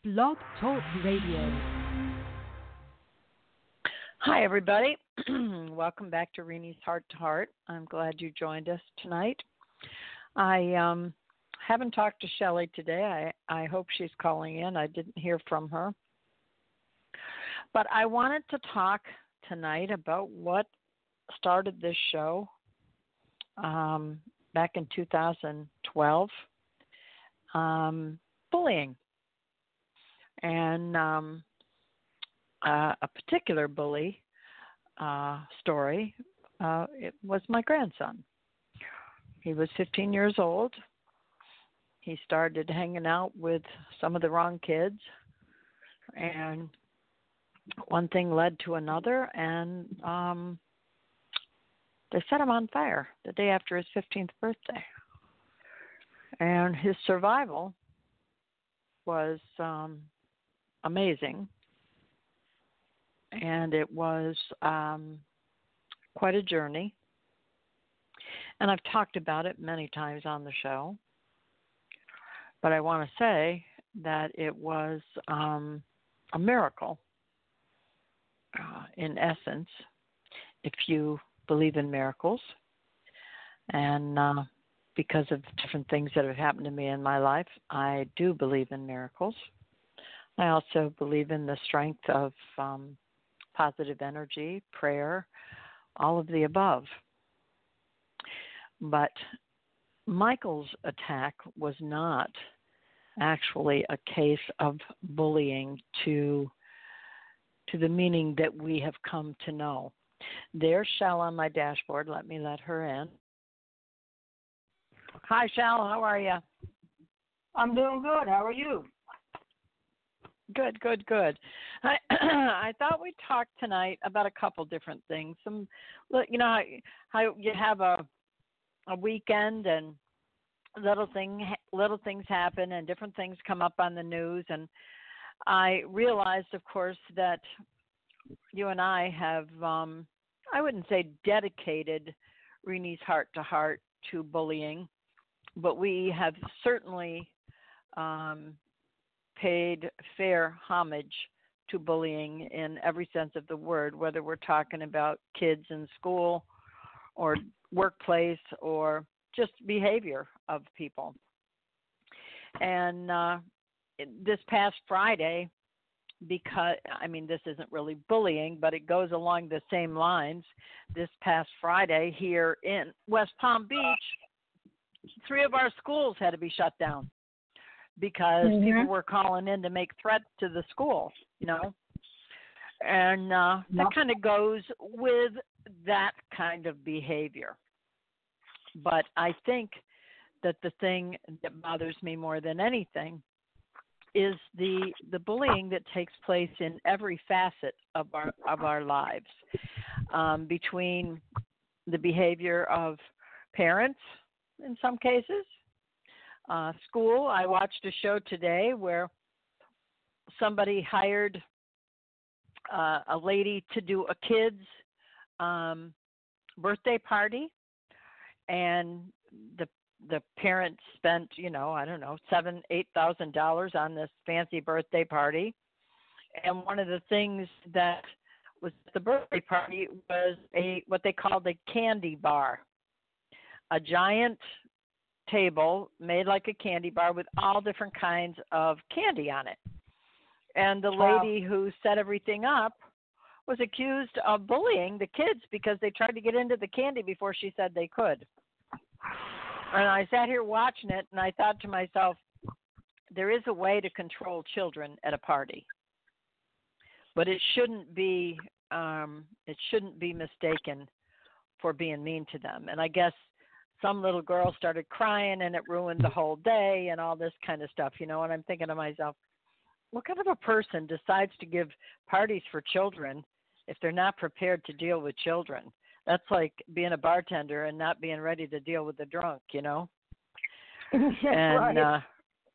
Blog Talk Radio. Hi, everybody. Welcome back to Renee's Heart to Heart. I'm glad you joined us tonight. I haven't talked to Shelley today. I hope she's calling in. I didn't hear from her. But I wanted to talk tonight about what started this show back in 2012, bullying. And a particular bully story, it was my grandson. He was 15 years old. He started hanging out with some of the wrong kids, and one thing led to another, and they set him on fire the day after his 15th birthday. And his survival was amazing, and it was quite a journey. And I've talked about it many times on the show, but I want to say that it was a miracle, in essence, if you believe in miracles. And because of different things that have happened to me in my life, I do believe in miracles. I also believe in the strength of positive energy, prayer, all of the above. But Michael's attack was not actually a case of bullying to the meaning that we have come to know. There's Shell on my dashboard. Let me let her in. Hi, Shell. How are you? I'm doing good. How are you? Good. I thought we'd talk tonight about a couple different things. Some, how you have a weekend and little things happen and different things come up on the news, and I realized, of course, that you and I have I wouldn't say dedicated Renee's Heart to Heart to bullying, but we have certainly paid fair homage to bullying in every sense of the word, whether we're talking about kids in school or workplace or just behavior of people. And this past Friday, because, this isn't really bullying, but it goes along the same lines. This past Friday here in West Palm Beach, 3 of our schools had to be shut down because people were calling in to make threats to the school, and that kind of goes with that kind of behavior. But I think that the thing that bothers me more than anything is the bullying that takes place in every facet of our lives, between the behavior of parents in some cases, school. I watched a show today where somebody hired a lady to do a kid's birthday party, and the parents spent, $7,000-8,000 on this fancy birthday party. And one of the things that was at the birthday party was what they called a candy bar, a giant table made like a candy bar with all different kinds of candy on it. And the lady who set everything up was accused of bullying the kids because they tried to get into the candy before she said they could. And I sat here watching it, and I thought to myself, there is a way to control children at a party, but it shouldn't be mistaken for being mean to them. And I guess some little girl started crying, and it ruined the whole day and all this kind of stuff, And I'm thinking to myself, what kind of a person decides to give parties for children if they're not prepared to deal with children? That's like being a bartender and not being ready to deal with the drunk, And, right.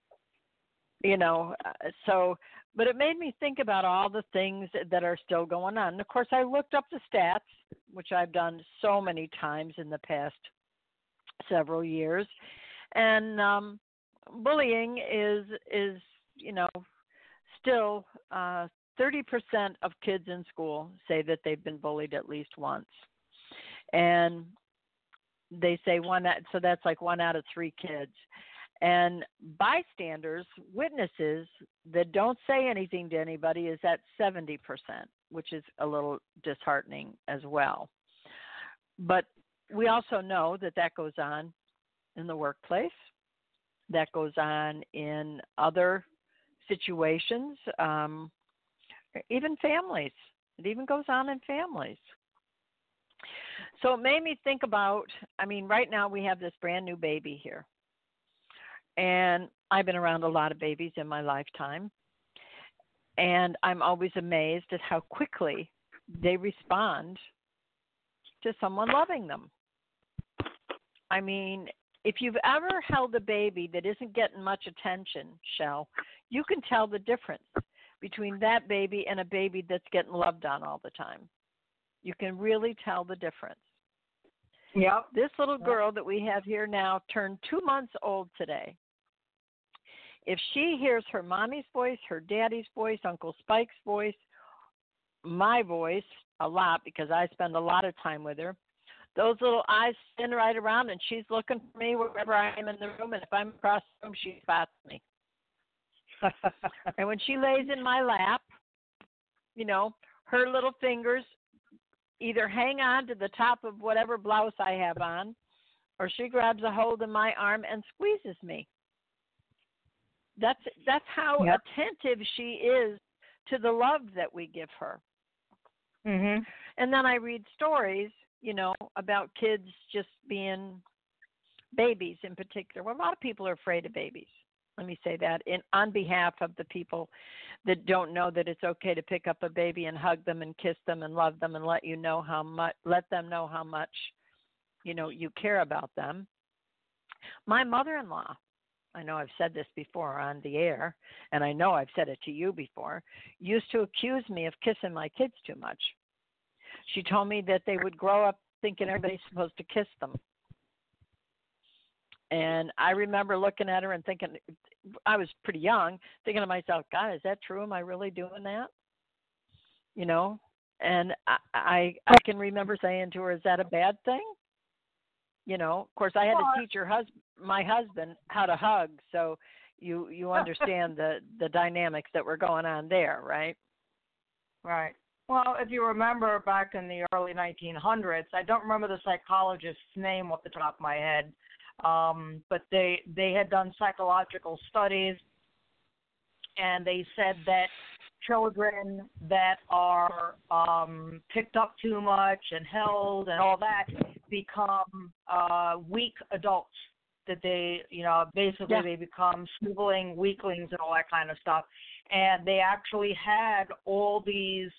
So, but it made me think about all the things that are still going on. And of course, I looked up the stats, which I've done so many times in the past several years. And bullying is still 30% of kids in school say that they've been bullied at least once. And they say so that's like 1 out of 3 kids. And bystanders, witnesses that don't say anything to anybody is at 70%, which is a little disheartening as well. But we also know that goes on in the workplace, that goes on in other situations, even families. It even goes on in families. So it made me think about, right now we have this brand new baby here. And I've been around a lot of babies in my lifetime. And I'm always amazed at how quickly they respond to someone loving them. If you've ever held a baby that isn't getting much attention, Shell, you can tell the difference between that baby and a baby that's getting loved on all the time. You can really tell the difference. Yep. This little girl that we have here now turned 2 months old today. If she hears her mommy's voice, her daddy's voice, Uncle Spike's voice, my voice a lot because I spend a lot of time with her, those little eyes spin right around and she's looking for me wherever I am in the room. And if I'm across the room, she spots me. And when she lays in my lap, her little fingers either hang on to the top of whatever blouse I have on, or she grabs a hold of my arm and squeezes me. That's how attentive she is to the love that we give her. Mm-hmm. And then I read stories, about kids just being babies in particular. Well, a lot of people are afraid of babies. Let me say that on behalf of the people that don't know that it's okay to pick up a baby and hug them and kiss them and love them and let them know how much, you care about them. My mother-in-law, I know I've said this before on the air, and I know I've said it to you before, used to accuse me of kissing my kids too much. She told me that they would grow up thinking everybody's supposed to kiss them. And I remember looking at her and thinking, I was pretty young, thinking to myself, God, is that true? Am I really doing that? And I can remember saying to her, is that a bad thing? Of course, I had to teach my husband how to hug, so you understand the dynamics that were going on there, right? Right. Well, if you remember back in the early 1900s, I don't remember the psychologist's name off the top of my head, but they had done psychological studies, and they said that children that are picked up too much and held and all that become weak adults, that they, basically they become sniveling weaklings and all that kind of stuff. And they actually had all these,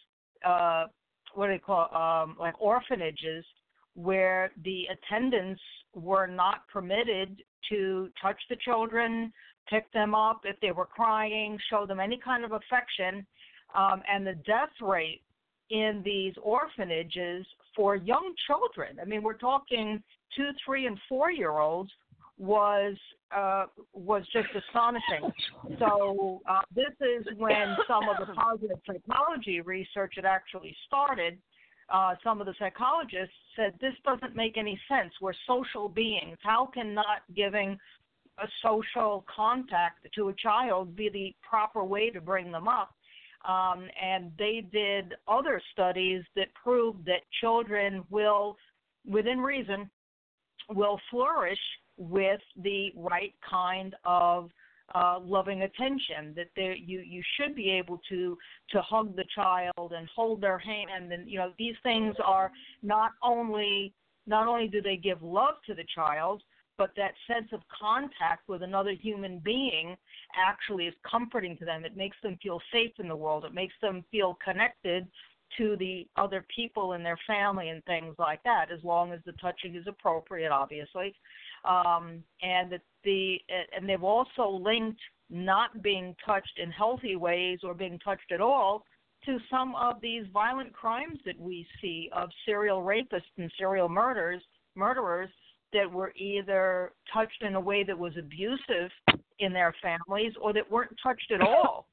like orphanages where the attendants were not permitted to touch the children, pick them up if they were crying, show them any kind of affection. And the death rate in these orphanages for young children, we're talking 2, 3, and 4-year-olds, was just astonishing. So this is when some of the positive psychology research had actually started. Some of the psychologists said, this doesn't make any sense. We're social beings. How can not giving a social contact to a child be the proper way to bring them up? And they did other studies that proved that children will, within reason, will flourish with the right kind of loving attention, that you should be able to hug the child and hold their hand. And, these things are not only do they give love to the child, but that sense of contact with another human being actually is comforting to them. It makes them feel safe in the world. It makes them feel connected to the other people in their family and things like that, as long as the touching is appropriate, obviously. And they've also linked not being touched in healthy ways or being touched at all to some of these violent crimes that we see of serial rapists and serial murderers that were either touched in a way that was abusive in their families or that weren't touched at all.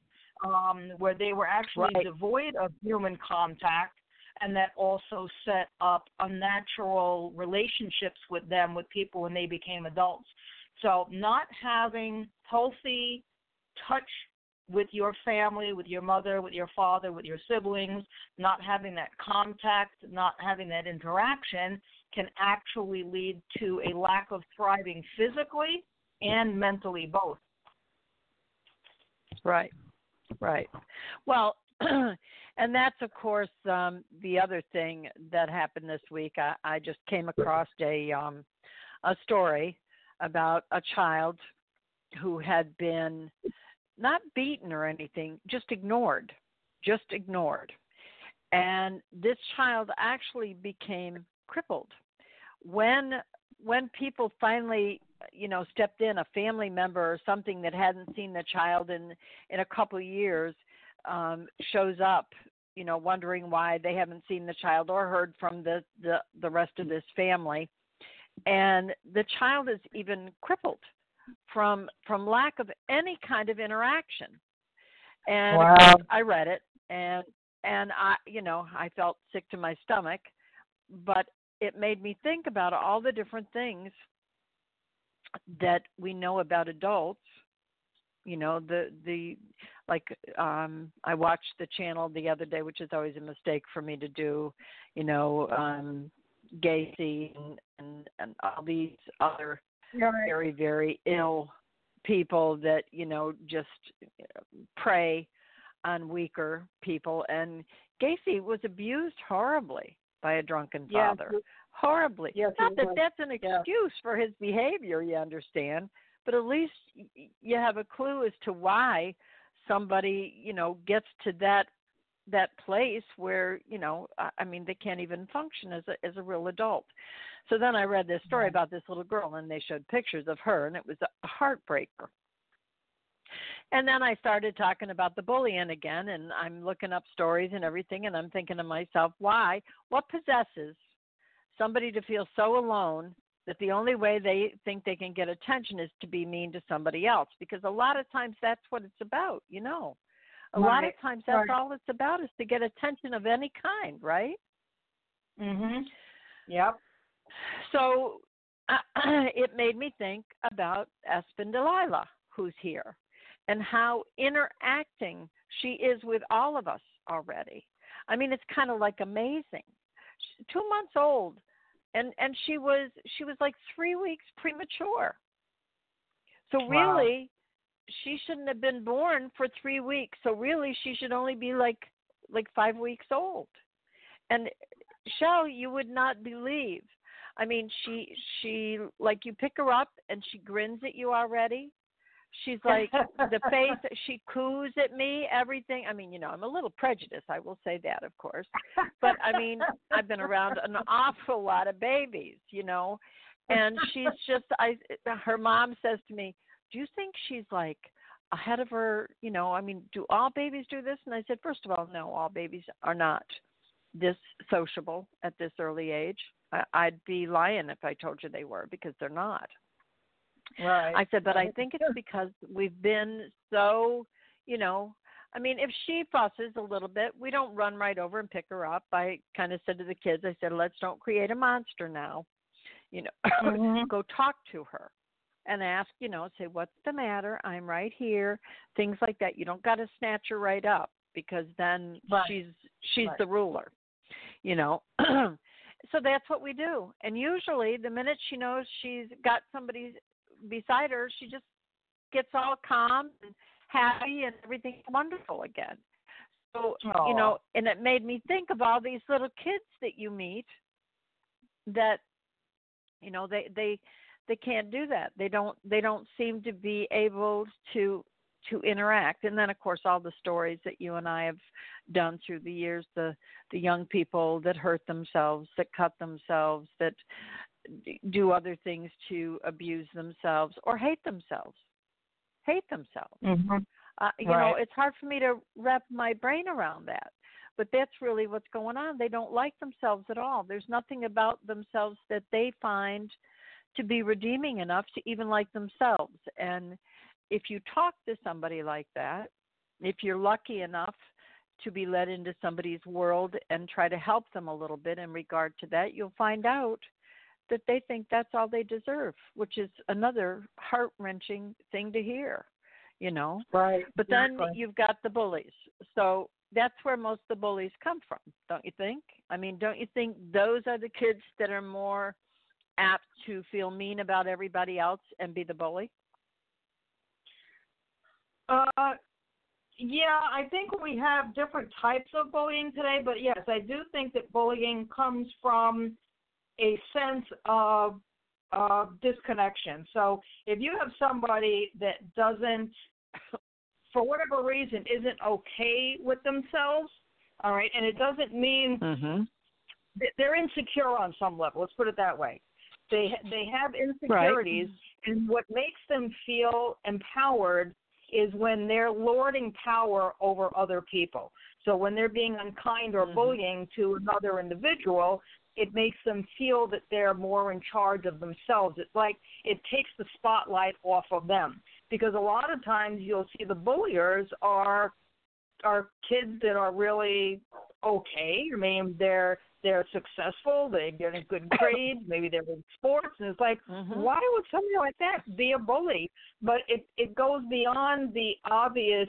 where they were actually Right. devoid of human contact, and that also set up unnatural relationships with them, with people when they became adults. So not having healthy touch with your family, with your mother, with your father, with your siblings, not having that contact, not having that interaction can actually lead to a lack of thriving physically and mentally both. Right. Right. Well, and that's, of course, the other thing that happened this week. I just came across a story about a child who had been not beaten or anything, just ignored. And this child actually became crippled. When people finally, stepped in, a family member or something that hadn't seen the child in a couple of years, shows up, wondering why they haven't seen the child or heard from the rest of this family. And the child is even crippled from lack of any kind of interaction. And Wow. of course, I read it, and I felt sick to my stomach, but it made me think about all the different things that we know about adults. I watched the channel the other day, which is always a mistake for me to do, Gacy and all these other very, very ill people that, just prey on weaker people. And Gacy was abused horribly by a drunken father. Yes. Horribly. Yes, Not that was. that's an excuse for his behavior, you understand, but at least you have a clue as to why somebody, gets to that place where, they can't even function as a real adult. So then I read this story about this little girl, and they showed pictures of her, and it was a heartbreaker. And then I started talking about the bullying again, and I'm looking up stories and everything, and I'm thinking to myself, why? What possesses somebody to feel so alone that the only way they think they can get attention is to be mean to somebody else? Because a lot of times that's what it's about, A lot of times that's all it's about, is to get attention of any kind, right? Mhm. Yep. So it made me think about Espen Delilah, who's here, and how interacting she is with all of us already. I mean, it's kind of like amazing. She's 2 months old, and she was like 3 weeks premature. So really, she shouldn't have been born for 3 weeks. So really, she should only be like 5 weeks old. And Shell, you would not believe. I mean, she like, you pick her up and she grins at you already. She's like, the face, she coos at me, everything. I mean, I'm a little prejudiced, I will say that, of course. But, I mean, I've been around an awful lot of babies, and she's just, her mom says to me, do you think she's like ahead of her, do all babies do this? And I said, first of all, no, all babies are not this sociable at this early age. I'd be lying if I told you they were, because they're not. Right. I said, but I think it's because we've been so, if she fusses a little bit, we don't run right over and pick her up. I kind of said to the kids, I said, let's don't create a monster now. Go talk to her and ask, say, what's the matter? I'm right here. Things like that. You don't got to snatch her right up, because then she's the ruler, So that's what we do. And usually the minute she knows she's got somebody beside her, she just gets all calm and happy, and everything's wonderful again. So, and it made me think of all these little kids that you meet that, they can't do that. They don't seem to be able to interact. And then, of course, all the stories that you and I have done through the years, the young people that hurt themselves, that cut themselves, that do other things to abuse themselves or hate themselves. Mm-hmm. It's hard for me to wrap my brain around that. But that's really what's going on. They don't like themselves at all. There's nothing about themselves that they find to be redeeming enough to even like themselves. And if you talk to somebody like that, if you're lucky enough to be let into somebody's world and try to help them a little bit in regard to that, you'll find out that they think that's all they deserve, which is another heart-wrenching thing to hear, you know. Right. But then Exactly. you've got the bullies. So that's where most of the bullies come from, don't you think? I mean, don't you think those are the kids that are more apt to feel mean about everybody else and be the bully? Yeah, I think we have different types of bullying today, but yes, I do think that bullying comes from a sense of disconnection. So if you have somebody that doesn't, for whatever reason, isn't okay with themselves, all right, and it doesn't mean that they're insecure on some level. Let's put it that way. They have insecurities, right. And what makes them feel empowered is when they're lording power over other people. So when they're being unkind or bullying to another individual, it makes them feel that they're more in charge of themselves. It's like it takes the spotlight off of them. Because a lot of times you'll see the bulliers are kids that are really okay. I mean, they're successful, they get a good grade, maybe they're in sports, and it's like, why would somebody like that be a bully? But it goes beyond the obvious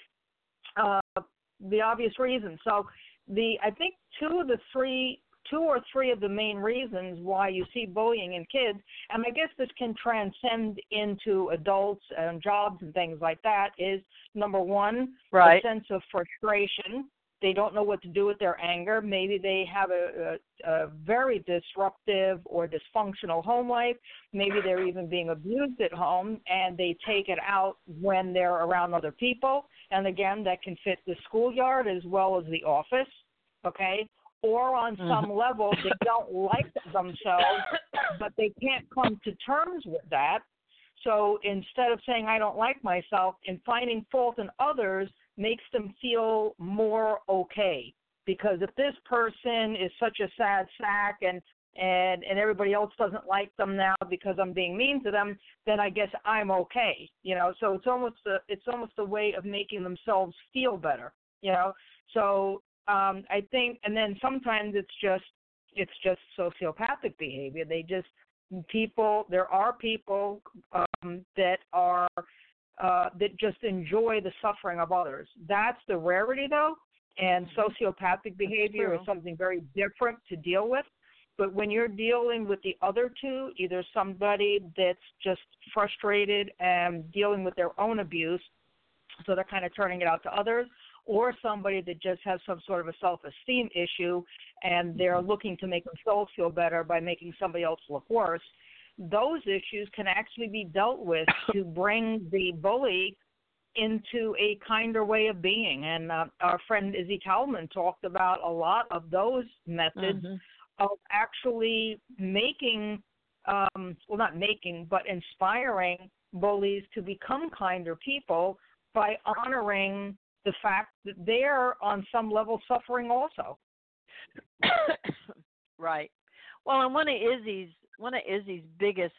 reasons. So I think two or three of the main reasons why you see bullying in kids, and I guess this can transcend into adults and jobs and things like that, is number one, a sense of frustration. They don't know what to do with their anger. Maybe they have a very disruptive or dysfunctional home life. Maybe they're even being abused at home, and they take it out when they're around other people. And again, that can fit the schoolyard as well as the office, okay? Or on some level, they don't like themselves, but they can't come to terms with that. So instead of saying, I don't like myself, and finding fault in others makes them feel more okay. Because if this person is such a sad sack and everybody else doesn't like them now because I'm being mean to them, then I guess I'm okay. You know, so it's almost a way of making themselves feel better. You know, so I think, and then sometimes it's just sociopathic behavior. There are people that just enjoy the suffering of others. That's the rarity, though, and sociopathic behavior is something very different to deal with. But when you're dealing with the other two, either somebody that's just frustrated and dealing with their own abuse, so they're kind of turning it out to others, or somebody that just has some sort of a self-esteem issue and they're looking to make themselves feel better by making somebody else look worse, those issues can actually be dealt with to bring the bully into a kinder way of being. And our friend Izzy Kalman talked about a lot of those methods of actually making, not making, but inspiring bullies to become kinder people by honoring the fact that they're on some level suffering also. Right. Well, and one of Izzy's biggest,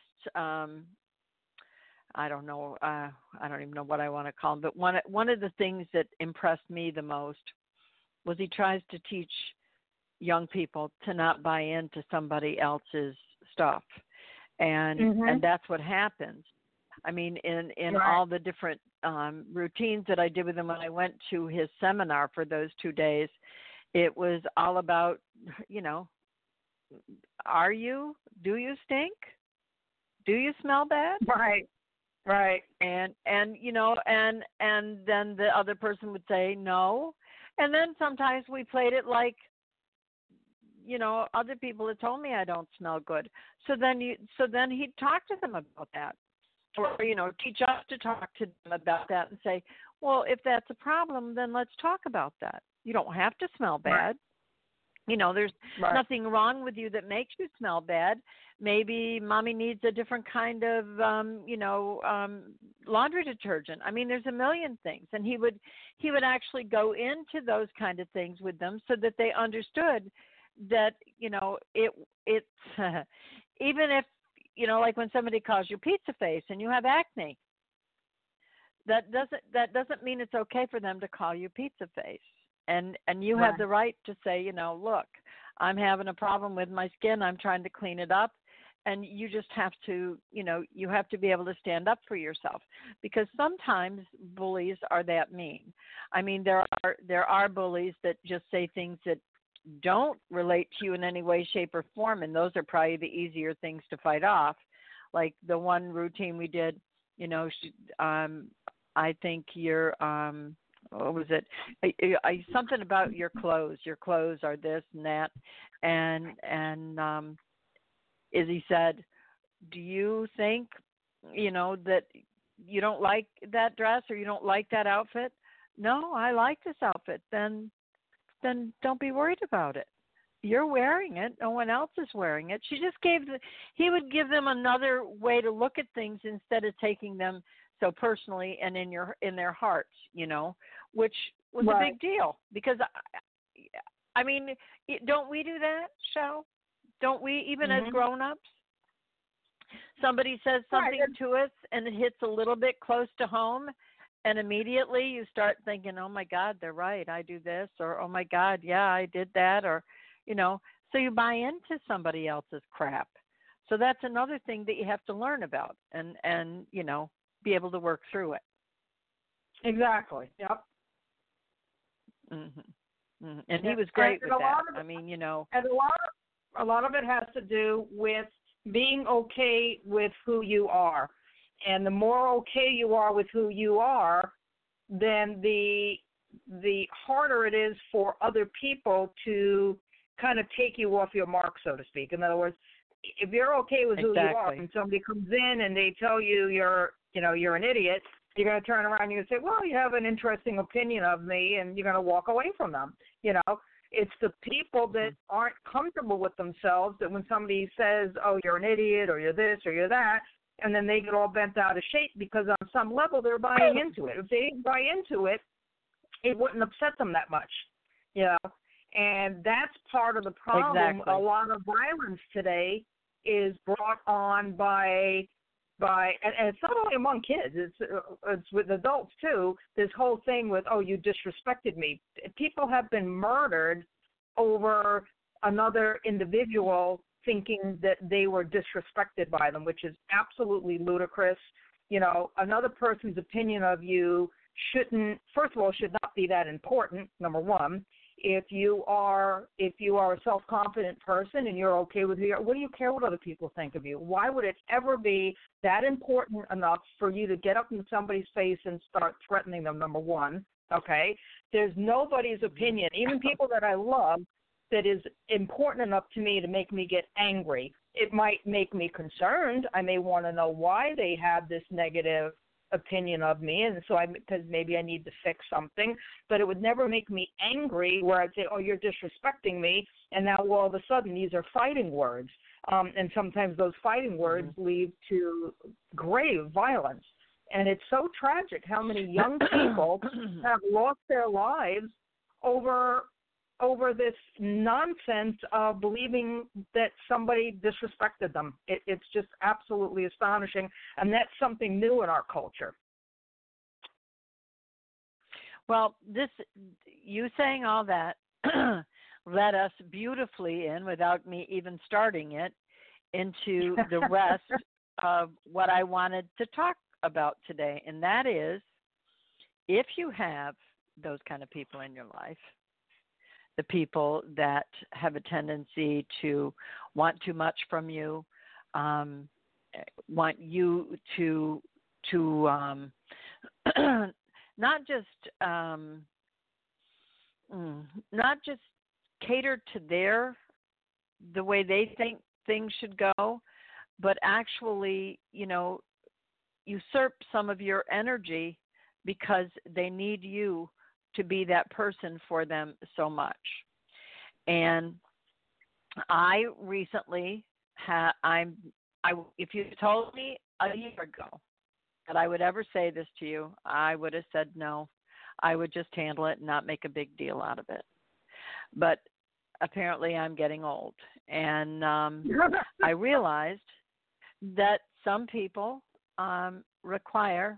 I don't know, I don't even know what I want to call him, but one of the things that impressed me the most was he tries to teach young people to not buy into somebody else's stuff, and that's what happens. I mean, in all the different routines that I did with him when I went to his seminar for those 2 days, it was all about, you know, do you stink? Do you smell bad? Right. And you know, and then the other person would say no. And then sometimes we played it like, you know, other people had told me I don't smell good. So then he'd talk to them about that. Or, you know, teach us to talk to them about that and say, well, if that's a problem, then let's talk about that. You don't have to smell bad. Right. You know, there's nothing wrong with you that makes you smell bad. Maybe mommy needs a different kind of, laundry detergent. I mean, there's a million things. And he would actually go into those kind of things with them so that they understood that, you know, it's even if, you know, like when somebody calls you pizza face and you have acne, that doesn't mean it's okay for them to call you pizza face. And you have Right. the right to say, look, I'm having a problem with my skin. I'm trying to clean it up. And you just have to, you have to be able to stand up for yourself, because sometimes bullies are that mean. I mean, there are bullies that just say things that don't relate to you in any way, shape, or form, and those are probably the easier things to fight off. Like the one routine we did, I think you're, what was it? Something about your clothes. Your clothes are this and that, and Izzy said, "Do you think, that you don't like that dress or you don't like that outfit?" "No, I like this outfit." Then don't be worried about it. You're wearing it. No one else is wearing it. She just he would give them another way to look at things instead of taking them so personally and in their hearts, which was a Right. big deal, because I mean, don't we do that, Shell? Don't we, even as Mhm. grown-ups? Somebody says Right. something to us and it hits a little bit close to home, and immediately you start thinking, "Oh my God, they're right. I do this," or "Oh my God, yeah, I did that," or so you buy into somebody else's crap. So that's another thing that you have to learn about, and be able to work through it. Exactly. Yep. And he Yep. was And great a with that. lot of I mean, and a lot of it has to do with being okay with who you are. And the more okay you are with who you are, then the harder it is for other people to kind of take you off your mark, so to speak. In other words, if you're okay with who you are, exactly. and somebody comes in and they tell you you're an idiot, you're going to turn around and you're going to say, "Well, you have an interesting opinion of me," and you're going to walk away from them. It's the people that aren't comfortable with themselves that when somebody says, "Oh, you're an idiot," or "You're this," or "You're that," and then they get all bent out of shape because on some level they're buying into it. If they didn't buy into it, it wouldn't upset them that much, you know. And that's part of the problem. Exactly. A lot of violence today is brought on by and it's not only among kids, it's with adults too. This whole thing with, "Oh, you disrespected me." People have been murdered over another individual thinking that they were disrespected by them, which is absolutely ludicrous. Another person's opinion of you first of all, should not be that important, number one. If you are a self-confident person and you're okay with who you are, what do you care what other people think of you? Why would it ever be that important enough for you to get up in somebody's face and start threatening them, number one? Okay? There's nobody's opinion, even people that I love, that is important enough to me to make me get angry. It might make me concerned. I may want to know why they have this negative opinion of me, and so because maybe I need to fix something, but it would never make me angry where I'd say, "Oh, you're disrespecting me," and now all of a sudden these are fighting words, and sometimes those fighting words lead to grave violence. And it's so tragic how many young people have lost their lives over this nonsense of believing that somebody disrespected them. It's just absolutely astonishing, and that's something new in our culture. Well, you saying all that led us beautifully in, without me even starting it, into the rest of what I wanted to talk about today, and that is, if you have those kind of people in your life, the people that have a tendency to want too much from you, want you to not just cater to the way they think things should go, but actually, usurp some of your energy because they need you to be that person for them so much. And I recently if you told me a year ago that I would ever say this to you, I would have said no. I would just handle it and not make a big deal out of it. But apparently I'm getting old, and I realized that some people require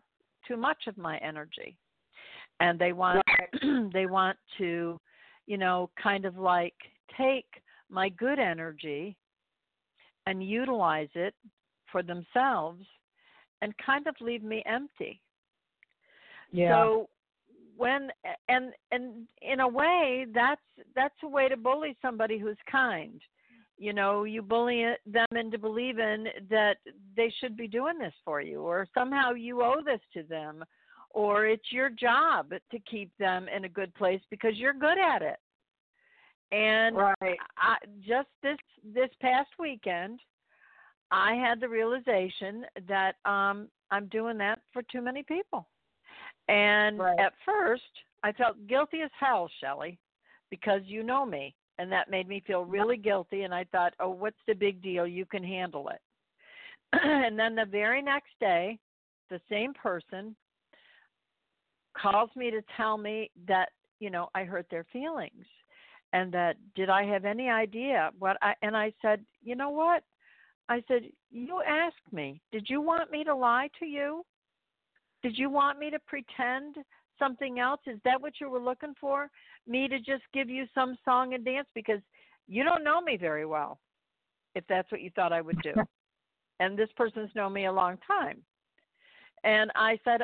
too much of my energy. And they want they want to, kind of like take my good energy and utilize it for themselves and kind of leave me empty. Yeah. So when and in a way that's a way to bully somebody who's kind. You bully them into believing that they should be doing this for you, or somehow you owe this to them, or it's your job to keep them in a good place because you're good at it. And right. Just this past weekend, I had the realization that I'm doing that for too many people. And at first, I felt guilty as hell, Shelley, because you know me. And that made me feel really guilty. And I thought, oh, what's the big deal? You can handle it. And then the very next day, the same person calls me to tell me that, I hurt their feelings. And that, did I have any idea and I said, you know what? I said, you asked me, did you want me to lie to you? Did you want me to pretend something else? Is that what you were looking for? Me to just give you some song and dance? Because you don't know me very well, if that's what you thought I would do. And this person's known me a long time. And I said,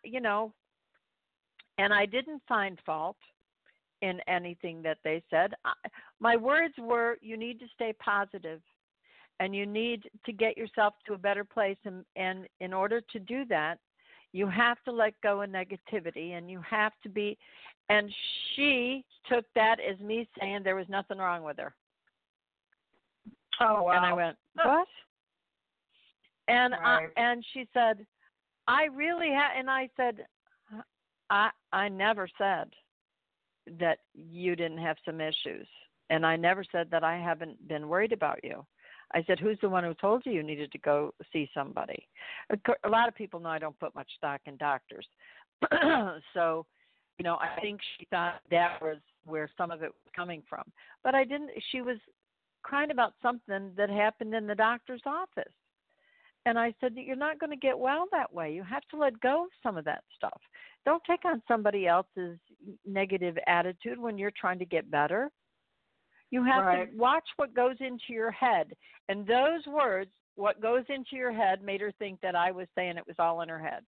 and I didn't find fault in anything that they said. My words were, you need to stay positive, and you need to get yourself to a better place. And in order to do that, you have to let go of negativity, and you have to be. And she took that as me saying there was nothing wrong with her. Oh, wow. And I went, what? And and she said, I really and I said, I never said that you didn't have some issues. And I never said that I haven't been worried about you. I said, who's the one who told you needed to go see somebody? A lot of people know I don't put much stock in doctors. So, I think she thought that was where some of it was coming from. But I didn't. She was crying about something that happened in the doctor's office. And I said that you're not going to get well that way. You have to let go of some of that stuff. Don't take on somebody else's negative attitude when you're trying to get better. You have to watch what goes into your head. And those words, what goes into your head, made her think that I was saying it was all in her head.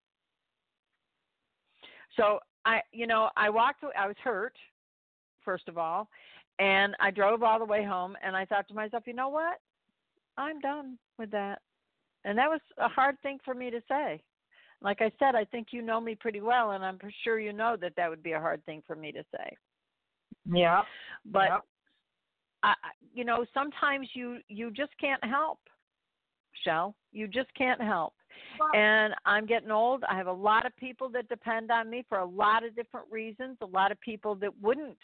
So I walked away. I was hurt, first of all, and I drove all the way home, and I thought to myself, you know what? I'm done with that. And that was a hard thing for me to say. Like I said, I think you know me pretty well, and I'm sure you know that would be a hard thing for me to say. Yeah. But sometimes you just can't help, Shell. You just can't help. And I'm getting old. I have a lot of people that depend on me for a lot of different reasons, a lot of people that wouldn't,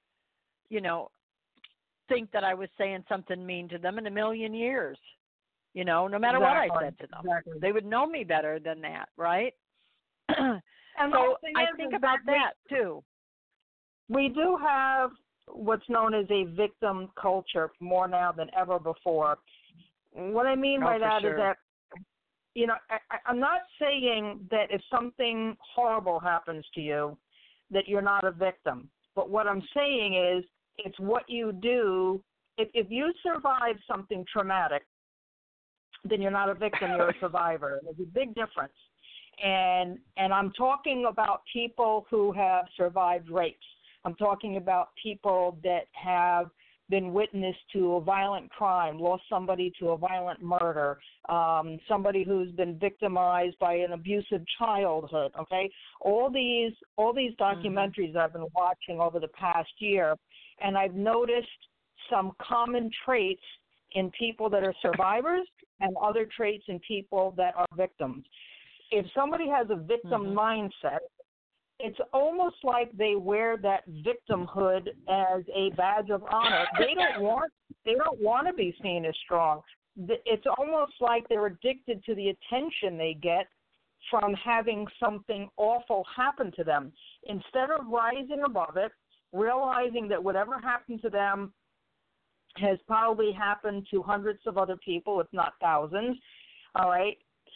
think that I was saying something mean to them in a million years, no matter what I said to them. Exactly. They would know me better than that, right? And so I think about that, too. We do have what's known as a victim culture more now than ever before. What I mean by that is that, I'm not saying that if something horrible happens to you, that you're not a victim. But what I'm saying is it's what you do. If you survive something traumatic, then you're not a victim, you're a survivor. There's a big difference. And I'm talking about people who have survived rapes. I'm talking about people that have been witness to a violent crime, lost somebody to a violent murder, somebody who's been victimized by an abusive childhood, okay? All these documentaries I've been watching over the past year, and I've noticed some common traits in people that are survivors and other traits in people that are victims. If somebody has a victim mindset, it's almost like they wear that victimhood as a badge of honor. They don't want to be seen as strong. It's almost like they're addicted to the attention they get from having something awful happen to them. Instead of rising above it, realizing that whatever happened to them has probably happened to hundreds of other people, if not thousands, all right?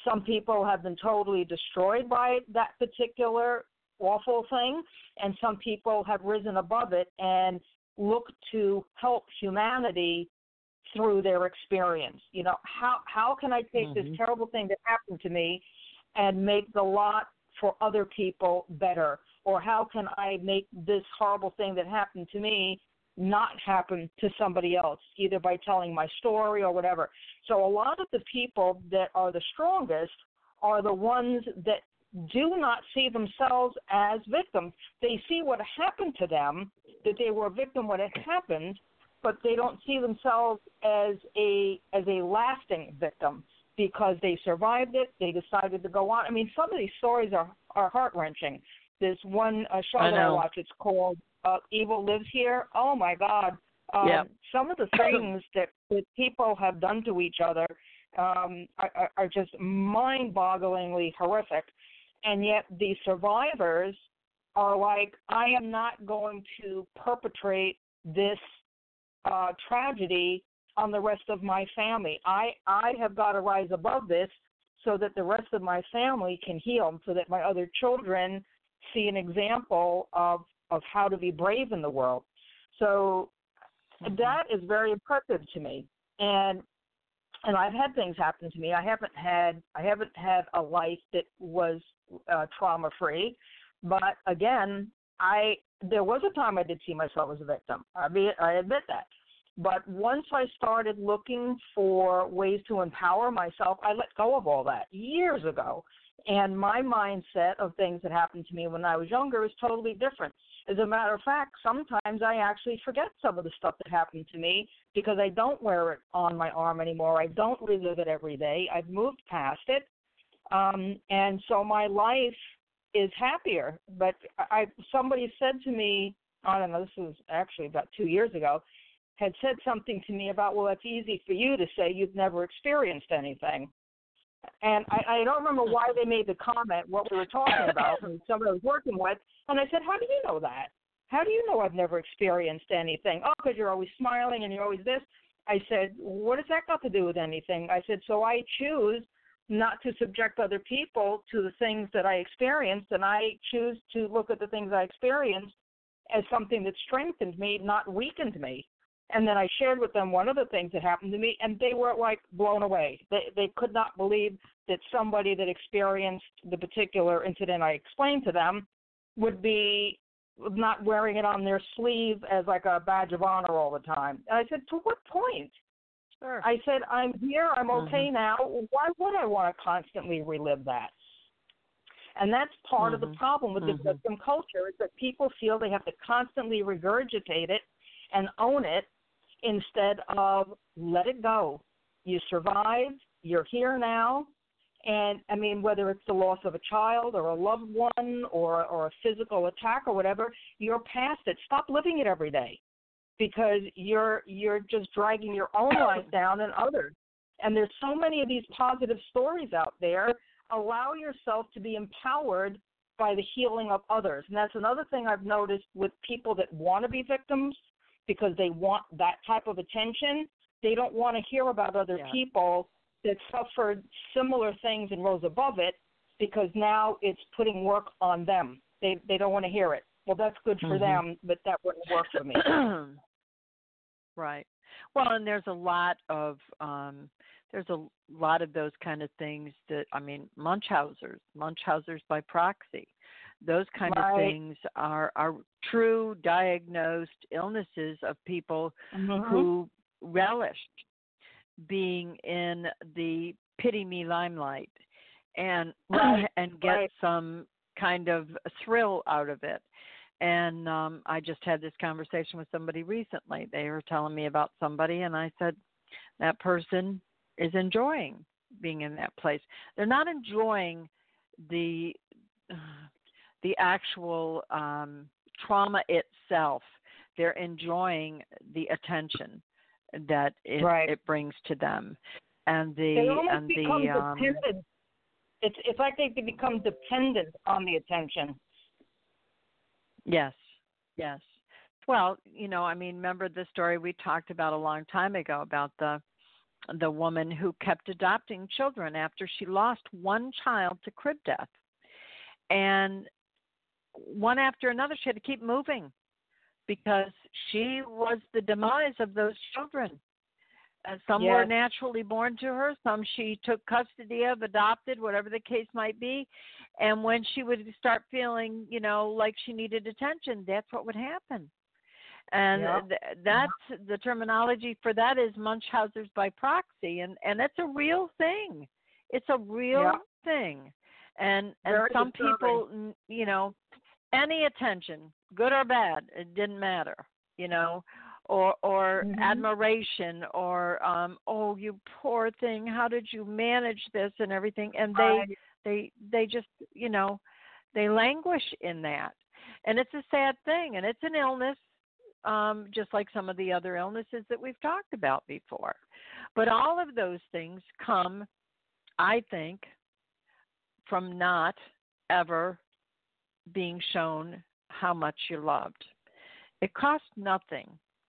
Some people have been totally destroyed by that particular awful thing, and some people have risen above it and look to help humanity through their experience. You know, how can I take this terrible thing that happened to me and make the lot for other people better? Or how can I make this horrible thing that happened to me not happen to somebody else, either by telling my story or whatever? So a lot of the people that are the strongest are the ones that do not see themselves as victims. They see what happened to them, that they were a victim when it happened, but they don't see themselves as a lasting victim because they survived it, they decided to go on. I mean, some of these stories are heart-wrenching. There's one show that I watch, it's called Evil Lives Here. Oh, my God. Some of the things that people have done to each other are just mind-bogglingly horrific. And yet the survivors are like, I am not going to perpetrate this tragedy on the rest of my family. I have got to rise above this so that the rest of my family can heal, so that my other children see an example of how to be brave in the world. So that is very impressive to me. And I've had things happen to me. I haven't had a life that was trauma-free, but again, there was a time I did see myself as a victim. I admit that. But once I started looking for ways to empower myself, I let go of all that years ago. And my mindset of things that happened to me when I was younger is totally different. As a matter of fact, sometimes I actually forget some of the stuff that happened to me because I don't wear it on my arm anymore. I don't relive it every day. I've moved past it. And so my life is happier. But somebody said to me, I don't know, this was actually about 2 years ago, had said something to me about, well, it's easy for you to say you've never experienced anything. And I don't remember why they made the comment, what we were talking about, and somebody I was working with. And I said, how do you know that? How do you know I've never experienced anything? Oh, because you're always smiling and you're always this. I said, what has that got to do with anything? I said, so I choose not to subject other people to the things that I experienced, and I choose to look at the things I experienced as something that strengthened me, not weakened me. And then I shared with them one of the things that happened to me, and they were, like, blown away. They could not believe that somebody that experienced the particular incident I explained to them would be not wearing it on their sleeve as, like, a badge of honor all the time. And I said, to what point? Sure. I said, I'm here, I'm okay now. Why would I want to constantly relive that? And that's part of the problem with the victim culture, is that people feel they have to constantly regurgitate it and own it instead of let it go. You survived, you're here now, and, I mean, whether it's the loss of a child or a loved one or a physical attack or whatever, you're past it. Stop living it every day because you're just dragging your own life down and others. And there's so many of these positive stories out there. Allow yourself to be empowered by the healing of others. And that's another thing I've noticed with people that want to be victims, because they want that type of attention. They don't want to hear about other people that suffered similar things and rose above it, because now it's putting work on them. They don't want to hear it. Well, that's good for them, but that wouldn't work for me. Right. Well, and there's a lot of those kind of things that, I mean, Munchauser's by proxy. Those kind of things are true diagnosed illnesses of people who relished being in the pity me limelight and get some kind of thrill out of it. And I just had this conversation with somebody recently. They were telling me about somebody, and I said, that person is enjoying being in that place. They're not enjoying the actual trauma itself. They're enjoying the attention that it brings to them, and they almost become dependent. It's like they become dependent on the attention. Yes. Well, I mean, remember the story we talked about a long time ago about the the woman who kept adopting children after she lost one child to crib death. And one after another, she had to keep moving because she was the demise of those children. Some were naturally born to her, some she took custody of, adopted, whatever the case might be. And when she would start feeling, like she needed attention, that's what would happen. And that's the terminology for that is Munchausen's by proxy, and it's a real thing. It's a real thing. And some people, any attention, good or bad, it didn't matter, or admiration, or oh, you poor thing, how did you manage this and everything? And they just, they languish in that. And it's a sad thing, and it's an illness, just like some of the other illnesses that we've talked about before. But all of those things come, I think, from not ever being shown how much you loved. It costs nothing.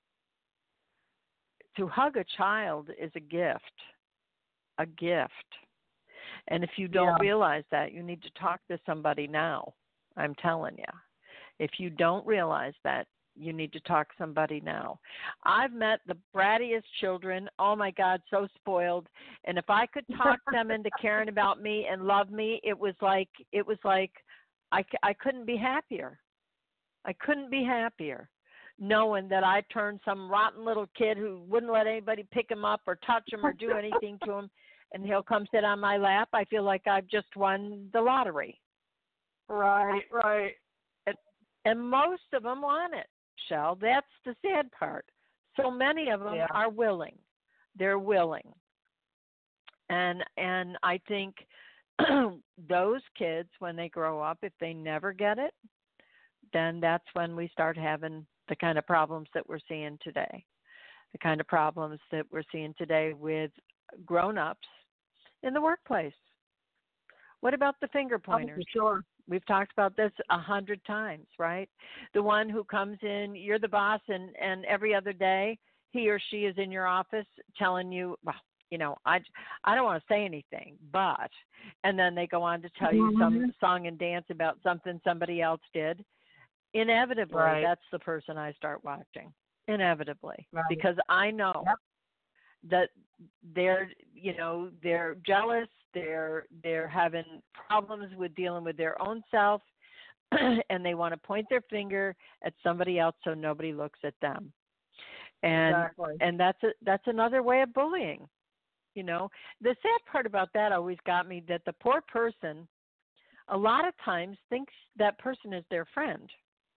To hug a child is a gift. A gift. And if you don't realize that, you need to talk to somebody now. I'm telling you. If you don't realize that, you need to talk to somebody now. I've met the brattiest children. Oh, my God, so spoiled. And if I could talk them into caring about me and love me, it was like I couldn't be happier. I couldn't be happier knowing that I turned some rotten little kid who wouldn't let anybody pick him up or touch him or do anything to him, and he'll come sit on my lap. I feel like I've just won the lottery. Right. And most of them want it, Shell. That's the sad part. So many of them are willing. They're willing. And I think those kids, when they grow up, if they never get it, then that's when we start having the kind of problems that we're seeing today. The kind of problems that we're seeing today with grown-ups in the workplace. What about the finger pointers? Oh, sure. We've talked about this 100 times, right? The one who comes in, you're the boss, and every other day he or she is in your office telling you, well, I don't want to say anything, but, and then they go on to tell you some song and dance about something somebody else did. Inevitably, that's the person I start watching. Inevitably, because I know that they're jealous. They're having problems with dealing with their own self, and they want to point their finger at somebody else so nobody looks at them. And that's another way of bullying. The sad part about that always got me that the poor person a lot of times thinks that person is their friend.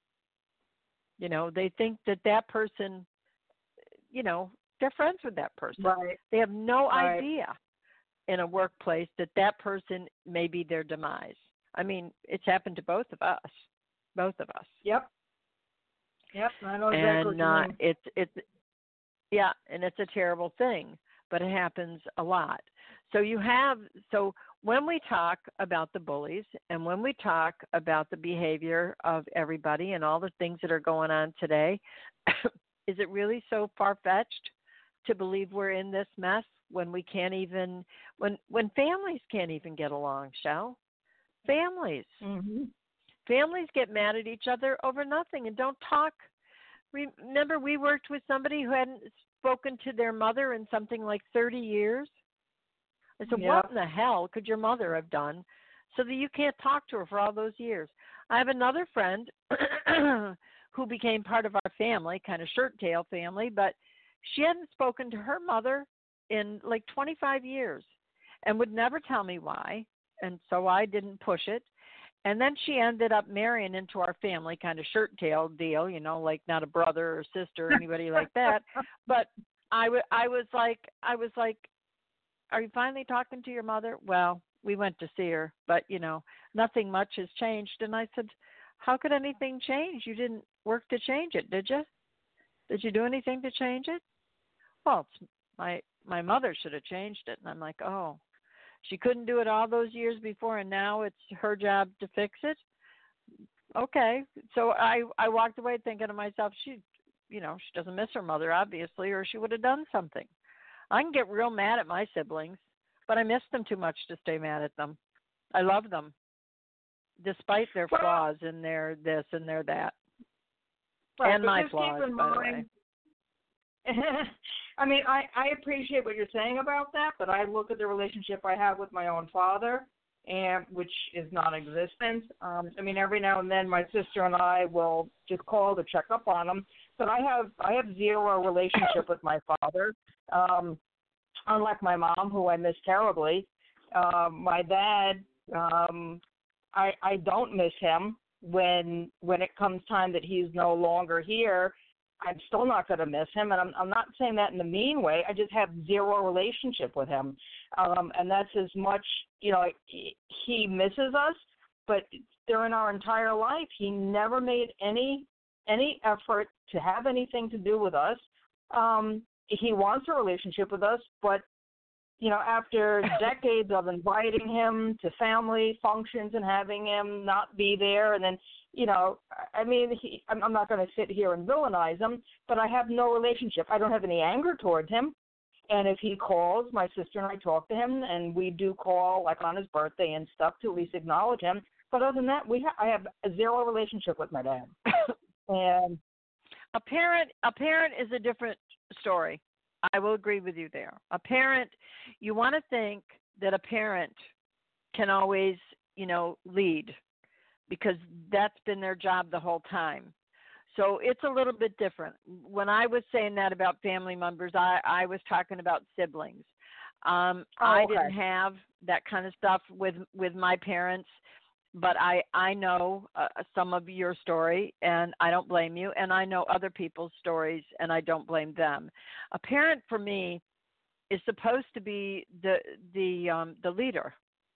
They think that person, they're friends with that person. Right. They have no idea in a workplace that person may be their demise. I mean, it's happened to both of us. Yep. I know exactly what you mean. And it's a terrible thing, but it happens a lot. So when we talk about the bullies and when we talk about the behavior of everybody and all the things that are going on today, is it really so far-fetched to believe we're in this mess when we can't even, when families can't even get along, Shell? Families. Mm-hmm. Families get mad at each other over nothing and don't talk. Remember, we worked with somebody who hadn't spoken to their mother in something like 30 years. I said, what in the hell could your mother have done so that you can't talk to her for all those years? I have another friend who became part of our family, kind of shirt-tail family, but she hadn't spoken to her mother in like 25 years and would never tell me why, and so I didn't push it. And then she ended up marrying into our family, kind of shirt-tail deal, like not a brother or sister or anybody like that. But I was like, are you finally talking to your mother? Well, we went to see her, but, nothing much has changed. And I said, how could anything change? You didn't work to change it, did you? Did you do anything to change it? Well, my mother should have changed it. And I'm like, oh, she couldn't do it all those years before, and now it's her job to fix it? Okay. So I walked away thinking to myself, she doesn't miss her mother, obviously, or she would have done something. I can get real mad at my siblings, but I miss them too much to stay mad at them. I love them, despite their Well, flaws and their this and their that, right, and but my just flaws, keep in by the mind. way. I mean, I appreciate what you're saying about that, but I look at the relationship I have with my own father, and which is non-existent. I mean, every now and then my sister and I will just call to check up on him, but I have zero relationship with my father. Unlike my mom, who I miss terribly, my dad, I don't miss him. When it comes time that he's no longer here, I'm still not going to miss him, and I'm not saying that in a mean way. I just have zero relationship with him, and that's as much. He misses us, but during our entire life, he never made any effort to have anything to do with us. He wants a relationship with us, but after decades of inviting him to family functions and having him not be there, and then, I mean, I'm not going to sit here and villainize him, but I have no relationship. I don't have any anger towards him. And if he calls, my sister and I talk to him, and we do call, like, on his birthday and stuff to at least acknowledge him. But other than that, I have a zero relationship with my dad. And a parent is a different story. I will agree with you there. A parent, you want to think that a parent can always, lead, because that's been their job the whole time. So it's a little bit different. When I was saying that about family members, I was talking about siblings. I didn't have that kind of stuff with my parents, but I know some of your story, and I don't blame you, and I know other people's stories, and I don't blame them. A parent, for me, is supposed to be the leader,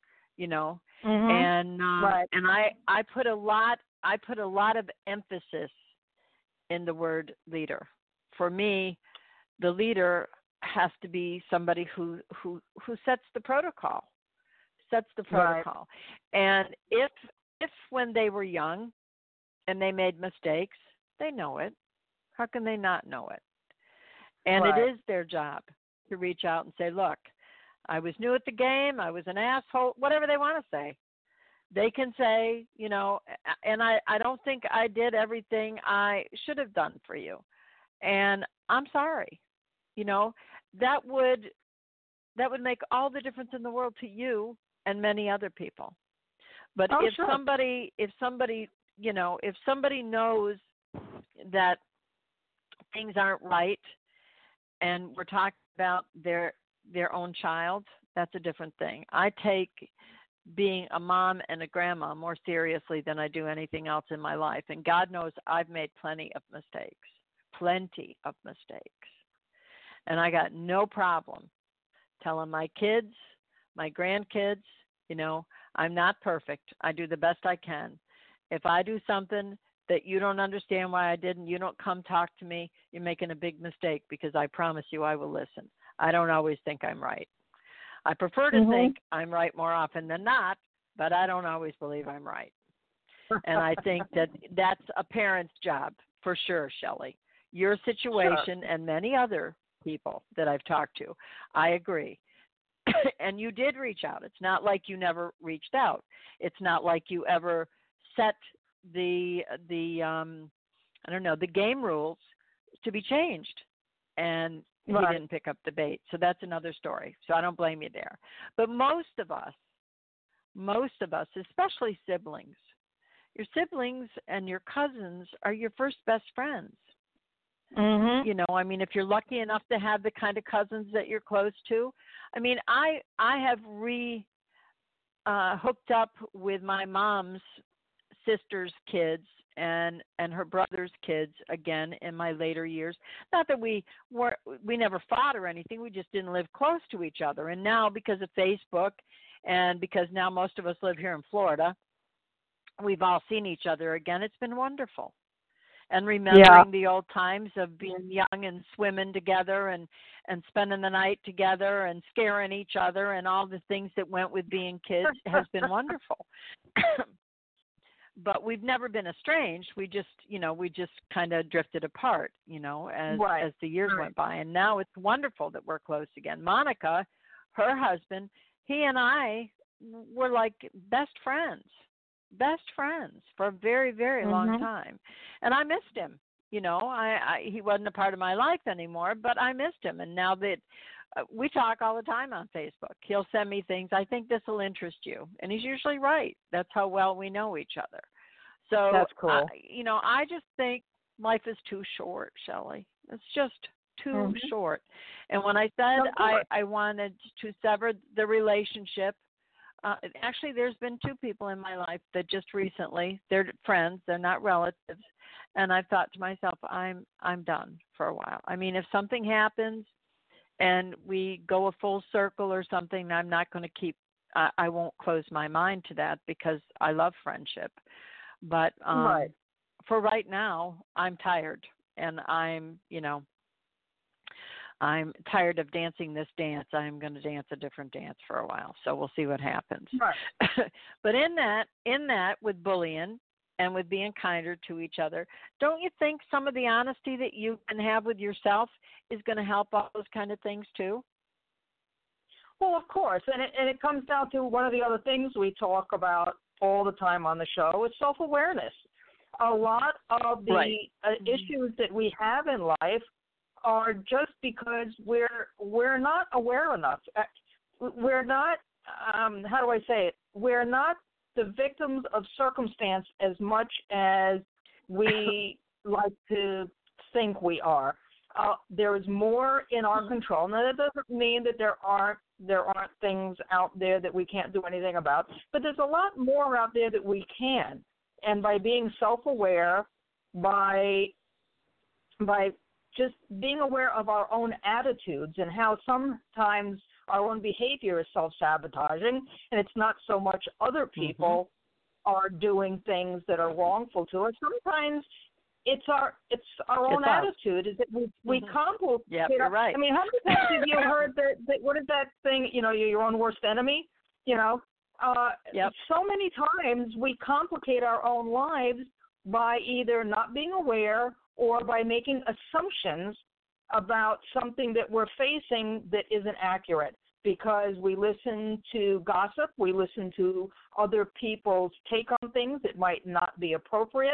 and right. and I put a lot of emphasis in the word leader. For me, the leader has to be somebody who sets the protocol. Right. And if when they were young and they made mistakes, they know it. How can they not know it? And Right. it is their job to reach out and say, look, I was new at the game, I was an asshole, whatever they want to say. They can say, and I don't think I did everything I should have done for you. And I'm sorry. That would make all the difference in the world to you and many other people. But if sure. somebody knows that things aren't right, and we're talking about their own child, that's a different thing. I take being a mom and a grandma more seriously than I do anything else in my life. And God knows I've made plenty of mistakes. And I got no problem telling my kids, my grandkids, I'm not perfect. I do the best I can. If I do something that you don't understand why I didn't, you don't come talk to me, you're making a big mistake, because I promise you I will listen. I don't always think I'm right. I prefer to think I'm right more often than not, but I don't always believe I'm right. And I think that's a parent's job for sure, Shelley. Your situation and many other people that I've talked to, I agree. And you did reach out. It's not like you never reached out. It's not like you ever set the game rules to be changed, and he didn't pick up the bait. So that's another story. So I don't blame you there. But most of us, especially siblings, your siblings and your cousins are your first best friends. I mean, if you're lucky enough to have the kind of cousins that you're close to. I mean, I have hooked up with my mom's sister's kids and her brother's kids again in my later years. Not that we never fought or anything. We just didn't live close to each other. And now, because of Facebook, and because now most of us live here in Florida, we've all seen each other again. It's been wonderful. And remembering the old times of being young and swimming together and spending the night together and scaring each other and all the things that went with being kids has been wonderful. but we've never been estranged. We just kind of drifted apart, as the years went by. And now it's wonderful that we're close again. Monica, her husband, he and I were like best friends for a very, very long time. And I missed him. He wasn't a part of my life anymore, but I missed him. And now that we talk all the time on Facebook, he'll send me things. I think this will interest you. And he's usually right. That's how well we know each other. So that's cool. I just think life is too short, Shelley. It's just too short. And when I said I wanted to sever the relationship, actually there's been two people in my life that just recently, they're friends, they're not relatives, and I've thought to myself, I'm done for a while. I mean, if something happens and we go a full circle or something, I'm not going to I won't close my mind to that because I love friendship. But for right now, I'm tired, and I'm tired of dancing this dance. I'm going to dance a different dance for a while, so we'll see what happens. Right. But in that, with bullying and with being kinder to each other, don't you think some of the honesty that you can have with yourself is going to help all those kind of things too? Well, of course, and it comes down to one of the other things we talk about all the time on the show is self-awareness. A lot of the issues that we have in life are just because we're not aware enough. We're not, how do I say it? We're not the victims of circumstance as much as we like to think we are. There is more in our control. Now, that doesn't mean that there aren't things out there that we can't do anything about, but there's a lot more out there that we can. And by being self-aware, by just being aware of our own attitudes and how sometimes our own behavior is self-sabotaging, and it's not so much other people are doing things that are wrongful to us. Sometimes it's our own attitude. Is that we complicate? Yeah, you're right. I mean, how many times have you heard that? What is that thing? You're your own worst enemy. So many times we complicate our own lives by either not being aware or by making assumptions about something that we're facing that isn't accurate, because we listen to gossip, we listen to other people's take on things that might not be appropriate.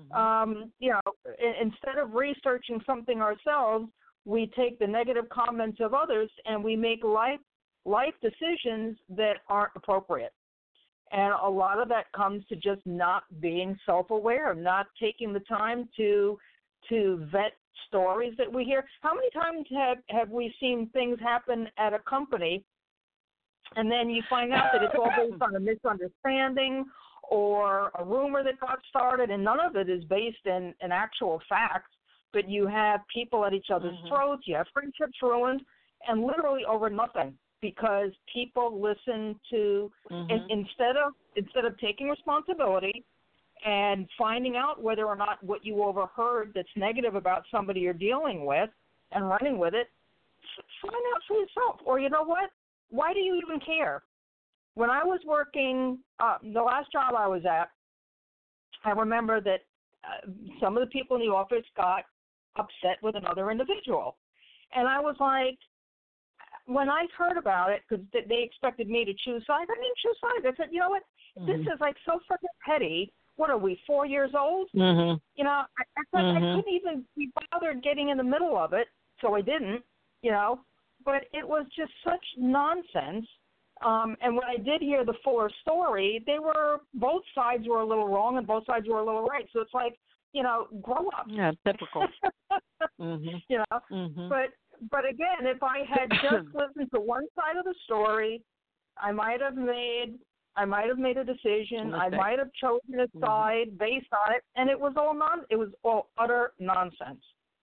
Instead of researching something ourselves, we take the negative comments of others and we make life decisions that aren't appropriate. And a lot of that comes to just not being self-aware, not taking the time to vet stories that we hear. How many times have we seen things happen at a company, and then you find out that it's all based on a misunderstanding or a rumor that got started, and none of it is based in actual facts, but you have people at each other's throats, you have friendships ruined, and literally over nothing, because people listen to, instead of taking responsibility and finding out whether or not what you overheard that's negative about somebody you're dealing with and running with it, find out for yourself. Or you know what? Why do you even care? When I was working, the last job I was at, I remember that some of the people in the office got upset with another individual. And I was like, when I heard about it, because they expected me to choose sides, I didn't choose sides. I said, you know what? This is like so freaking petty. What are we, 4 years old? I couldn't even be bothered getting in the middle of it, so I didn't, But it was just such nonsense. And when I did hear the fuller story, both sides were a little wrong and both sides were a little right. So it's like, grow up. Yeah, typical. But again, if I had just listened to one side of the story, I might have made a decision. I might have chosen a side based on it, and it was all utter nonsense.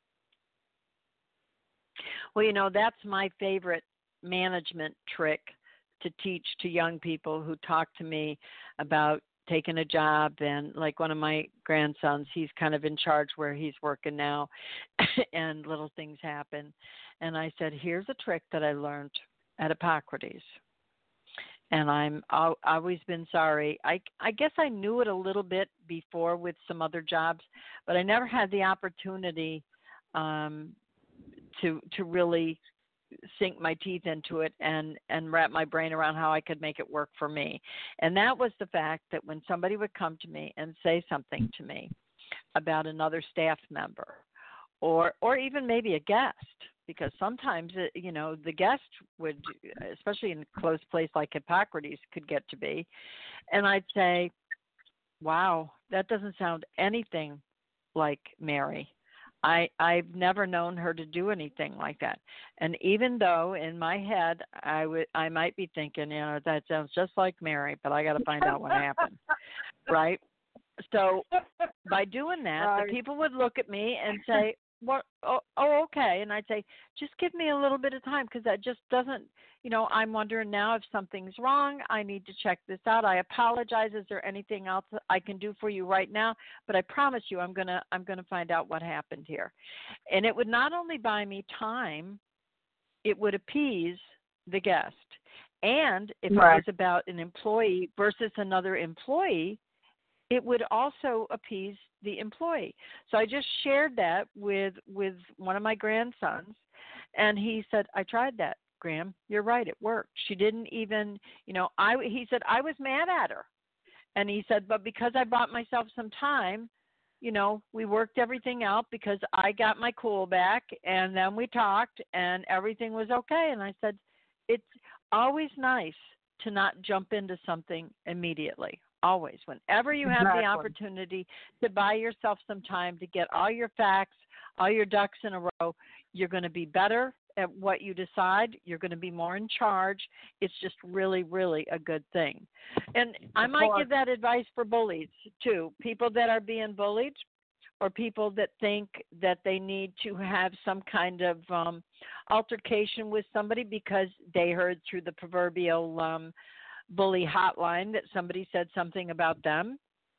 Well, that's my favorite management trick to teach to young people who talk to me about taking a job. And like one of my grandsons, he's kind of in charge where he's working now, and little things happen. And I said, here's a trick that I learned at Hippocrates. and I've always been sorry. I guess I knew it a little bit before with some other jobs, but I never had the opportunity to really sink my teeth into it and wrap my brain around how I could make it work for me. And that was the fact that when somebody would come to me and say something to me about another staff member or even maybe a guest, because sometimes, the guest would, especially in a close place like Hippocrates could get to be, and I'd say, wow, that doesn't sound anything like Mary. I've never known her to do anything like that. And even though in my head I might be thinking, that sounds just like Mary, but I got to find out what happened, right? So by doing that, the people would look at me and say, "What? Oh, okay." And I'd say, "Just give me a little bit of time because that just doesn't, I'm wondering now if something's wrong. I need to check this out. I apologize. Is there anything else I can do for you right now? But I promise you, I'm gonna find out what happened here." And it would not only buy me time, it would appease the guest. And if it was about an employee versus another employee, it would also appease the employee. So I just shared that with one of my grandsons, and he said, "I tried that, Graham. You're right. It worked. She didn't even, he said, I was mad at her." And he said, "But because I bought myself some time, we worked everything out because I got my cool back, and then we talked, and everything was okay." And I said, it's always nice to not jump into something immediately. Always. Whenever you have the opportunity to buy yourself some time to get all your facts, all your ducks in a row, you're going to be better at what you decide. You're going to be more in charge. It's just really, really a good thing. And I might give that advice for bullies, too. People that are being bullied or people that think that they need to have some kind of altercation with somebody because they heard through the proverbial bully hotline that somebody said something about them.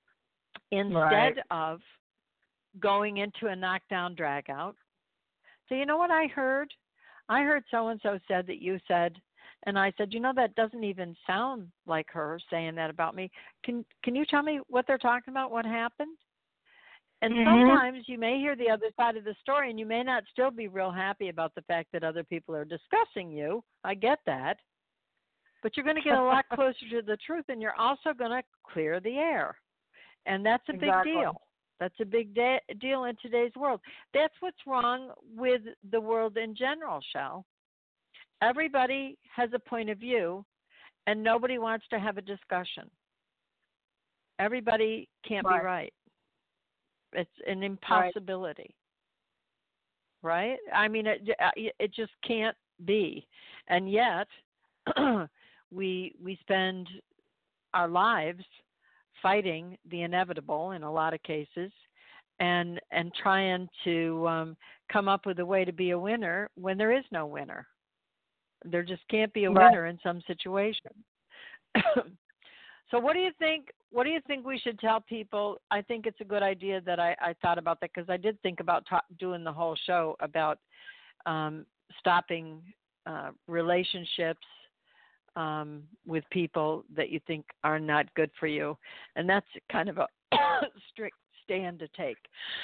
Instead of going into a knockdown drag out. So you know what I heard? I heard so-and-so said that you said, and I said, that doesn't even sound like her saying that about me. Can you tell me what they're talking about, what happened? And sometimes you may hear the other side of the story, and you may not still be real happy about the fact that other people are discussing you. I get that. But you're going to get a lot closer to the truth, and you're also going to clear the air. And that's a big deal. That's a big deal in today's world. That's what's wrong with the world in general, Shell. Everybody has a point of view, and nobody wants to have a discussion. Everybody can't be right. It's an impossibility. Right? I mean, it just can't be. And yet, we spend our lives fighting the inevitable in a lot of cases and trying to come up with a way to be a winner when there is no winner. There just can't be a winner in some situation. So what do you think we should tell people? I think it's a good idea that I thought about that because I did think about doing the whole show about stopping relationships with people that you think are not good for you. And that's kind of a strict stand to take.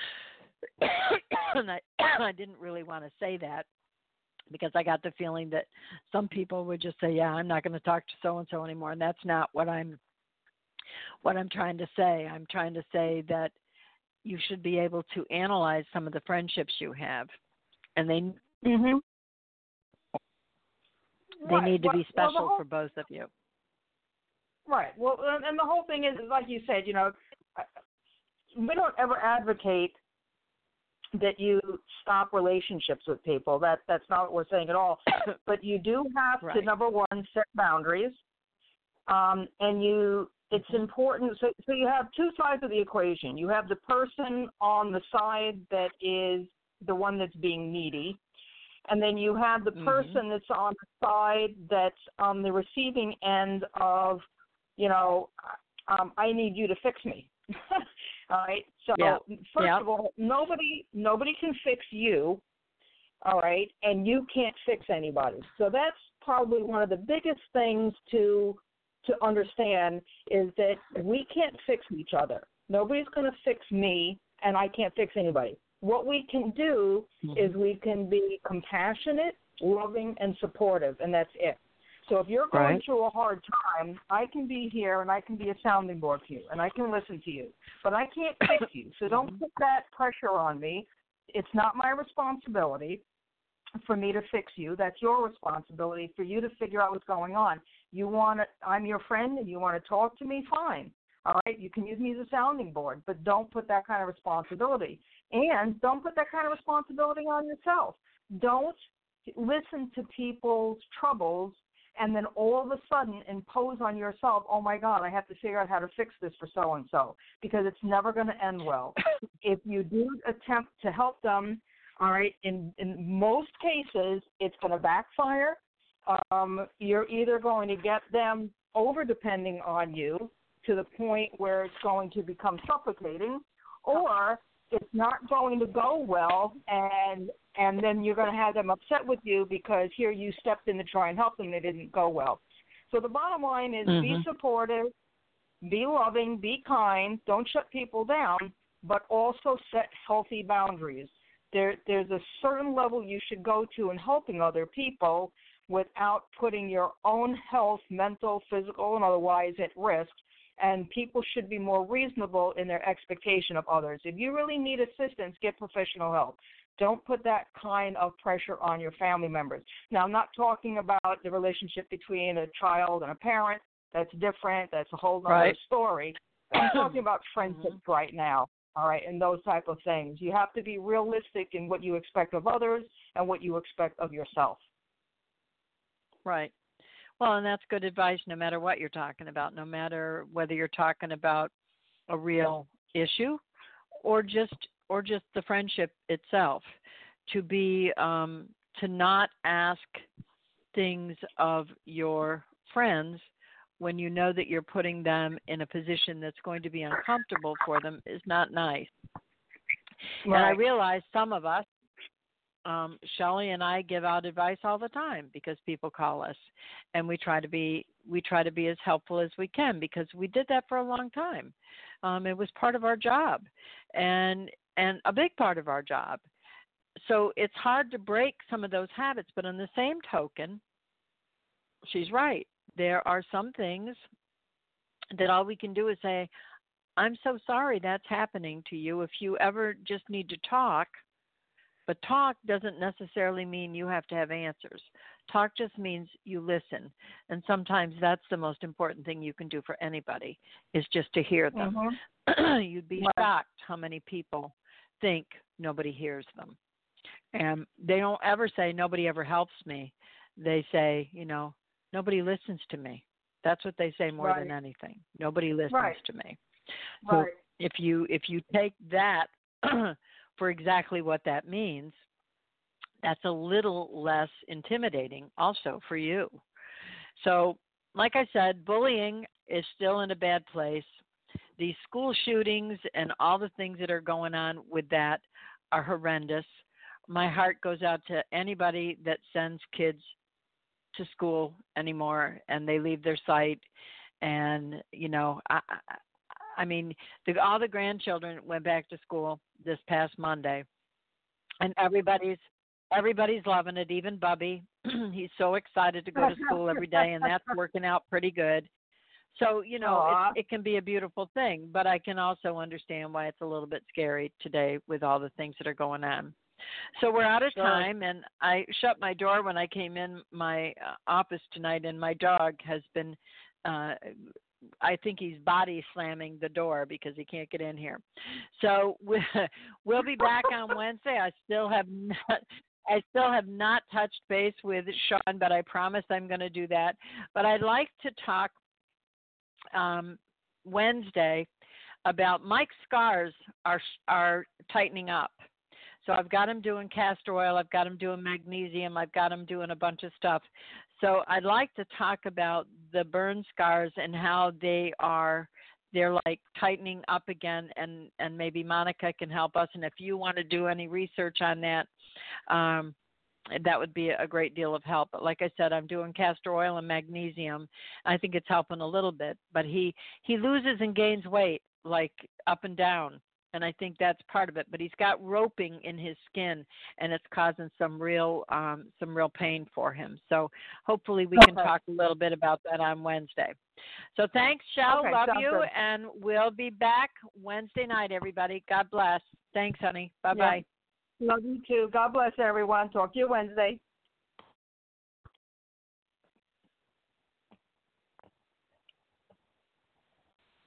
And I didn't really want to say that because I got the feeling that some people would just say, yeah, I'm not going to talk to so-and-so anymore. And that's not what I'm trying to say. I'm trying to say that you should be able to analyze some of the friendships you have. And they need to be special for both of you. Right. Well, and the whole thing is, like you said, we don't ever advocate that you stop relationships with people. That's not what we're saying at all. But you do have to, number one, set boundaries. And it's important. So you have two sides of the equation. You have the person on the side that is the one that's being needy. And then you have the person that's on the side that's on the receiving end of, I need you to fix me. All right. So first of all, nobody can fix you. All right. And you can't fix anybody. So that's probably one of the biggest things to to understand is that we can't fix each other. Nobody's going to fix me, and I can't fix anybody. What we can do is we can be compassionate, loving, and supportive, and that's it. So if you're going through a hard time, I can be here and I can be a sounding board for you and I can listen to you. But I can't fix you. So don't put that pressure on me. It's not my responsibility for me to fix you. That's your responsibility for you to figure out what's going on. I'm your friend and you want to talk to me, fine. All right, you can use me as a sounding board, but don't put that kind of responsibility. And don't put that kind of responsibility on yourself. Don't listen to people's troubles and then all of a sudden impose on yourself, oh, my God, I have to figure out how to fix this for so-and-so, because it's never going to end well. If you do attempt to help them, all right, in most cases, it's going to backfire. You're either going to get them over-depending on you to the point where it's going to become suffocating, or it's not going to go well, and then you're going to have them upset with you because here you stepped in to try and help them, they didn't go well. So the bottom line is be supportive, be loving, be kind, don't shut people down, but also set healthy boundaries. There's a certain level you should go to in helping other people without putting your own health, mental, physical, and otherwise at risk. And people should be more reasonable in their expectation of others. If you really need assistance, get professional help. Don't put that kind of pressure on your family members. Now, I'm not talking about the relationship between a child and a parent. That's different. That's a whole other story. I'm talking about friendships right now, all right, and those type of things. You have to be realistic in what you expect of others and what you expect of yourself. Right. Well, and that's good advice no matter what you're talking about, no matter whether you're talking about a real issue or just the friendship itself, to be to not ask things of your friends when you know that you're putting them in a position that's going to be uncomfortable for them is not nice. Right. And I realize some of us, Shelley and I give out advice all the time because people call us, and we try to be as helpful as we can because we did that for a long time. It was part of our job, and a big part of our job. So it's hard to break some of those habits, but on the same token, she's right. There are some things that all we can do is say, I'm so sorry that's happening to you. If you ever just need to talk, but talk doesn't necessarily mean you have to have answers. Talk just means you listen. And sometimes that's the most important thing you can do for anybody is just to hear them. You'd be shocked how many people think nobody hears them. And they don't ever say nobody ever helps me. They say, nobody listens to me. That's what they say more than anything. Nobody listens to me. So if you take that for exactly what that means, that's a little less intimidating also for you. So, like I said, bullying is still in a bad place. These school shootings and all the things that are going on with that are horrendous. My heart goes out to anybody that sends kids to school anymore and they leave their site. And, all the grandchildren went back to school this past Monday, and everybody's loving it, even Bubby. He's so excited to go to school every day, and that's working out pretty good. So, it can be a beautiful thing, but I can also understand why it's a little bit scary today with all the things that are going on. So we're out of time, and I shut my door when I came in my office tonight, and my dog has been I think he's body slamming the door because he can't get in here. So we'll be back on Wednesday. I still have not touched base with Sean, but I promise I'm going to do that. But I'd like to talk Wednesday about Mike's scars are tightening up. So I've got him doing castor oil, I've got him doing magnesium, I've got him doing a bunch of stuff. So I'd like to talk about the burn scars and how they're like tightening up again, and maybe Monica can help us. And if you want to do any research on that, that would be a great deal of help. But like I said, I'm doing castor oil and magnesium. I think it's helping a little bit. But he loses and gains weight like up and down, and I think that's part of it. But he's got roping in his skin, and it's causing some real pain for him. So hopefully we can talk a little bit about that on Wednesday. So thanks, Shell. Okay, love you, good. and we'll be back Wednesday night, everybody. God bless. Thanks, honey. Bye-bye. Yeah. Love you too. God bless everyone. Talk to you Wednesday.